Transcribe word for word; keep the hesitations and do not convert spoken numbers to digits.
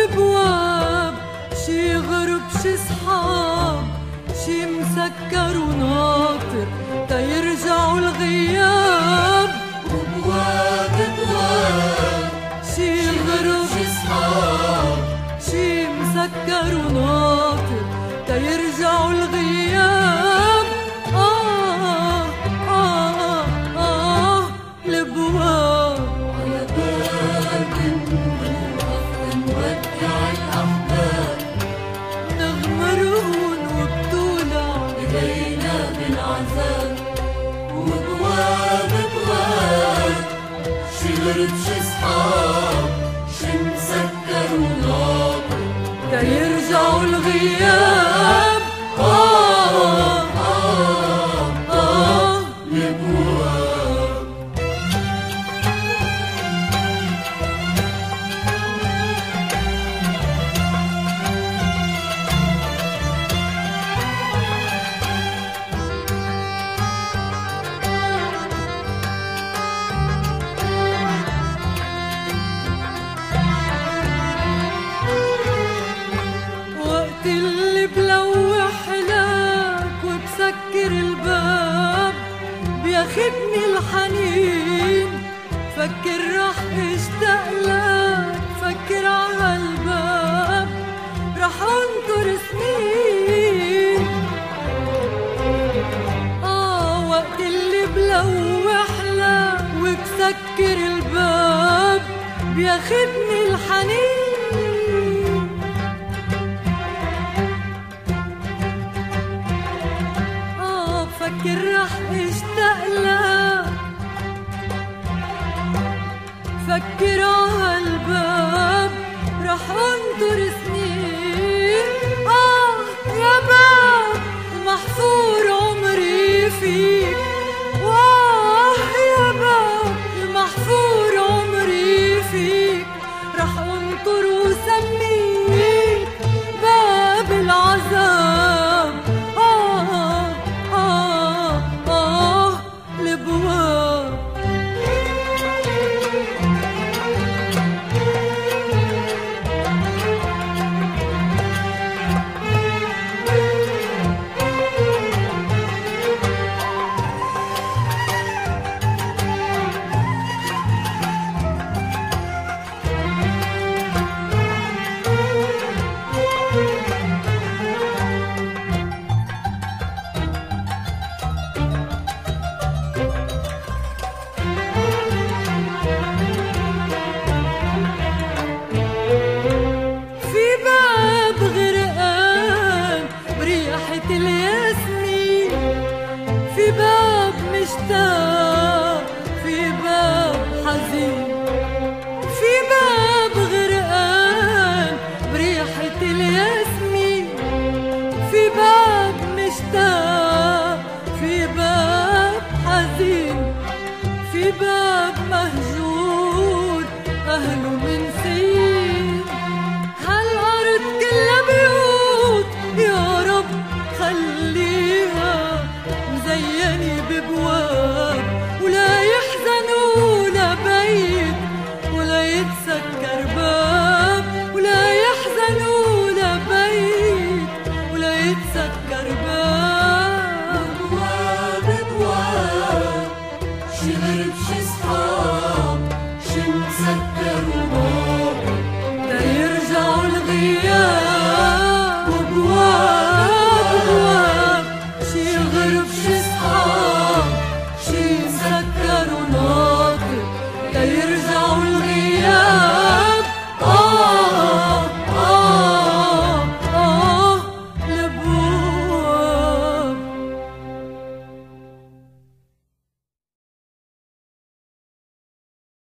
الابواب، شي غرب شي صحاب، شي مسكر وناطر تيرجعوا الغياب. وابواب ابواب، شي غرب شي صحاب، شي مسكر وناطر تيرجعوا الغياب. آه آه آه الابواب على باب نوقف نودع الأحباب، نغمرهن وبتولع إيدينا بالعذاب. وابواب ابواب، شي غرب شي صحاب، شي مسكر وناطر تيرجعوا الغياب. آه آه آه الابواب. وقت اللي بلوح لك وبسكر الباب، بياخدني الحنين فكر رح اشتاق لك، فكر عهالباب رح انطر سنين. آه وقت اللي بلوح لك وبسكر الباب، بياخدني الحنين فكر رح اشتاق لك، فكر عهالباب رح انطر سنين. آه يا باب محفور عمري فيك، وآه يا باب محفور عمري فيك، رح انطر وسميك باب العذاب. آه آه آه الابواب الياسمين، في باب مشتاق، في باب حزين، في باب غرقان بريحة الياسمين، في باب مشتاق، في باب حزين، في باب مهجور أهله منسين. هالأرض كلها بيوت يا رب خليها مزينة ببواب، ولا يحزنوا لا بيت ولا يتسكر باب، ولا يحزنوا لا بيت ولا يتسكر باب. ابواب ابواب، شي غرب شي صحاب، شي مسكر وباب، دا يرجعوا الغياب.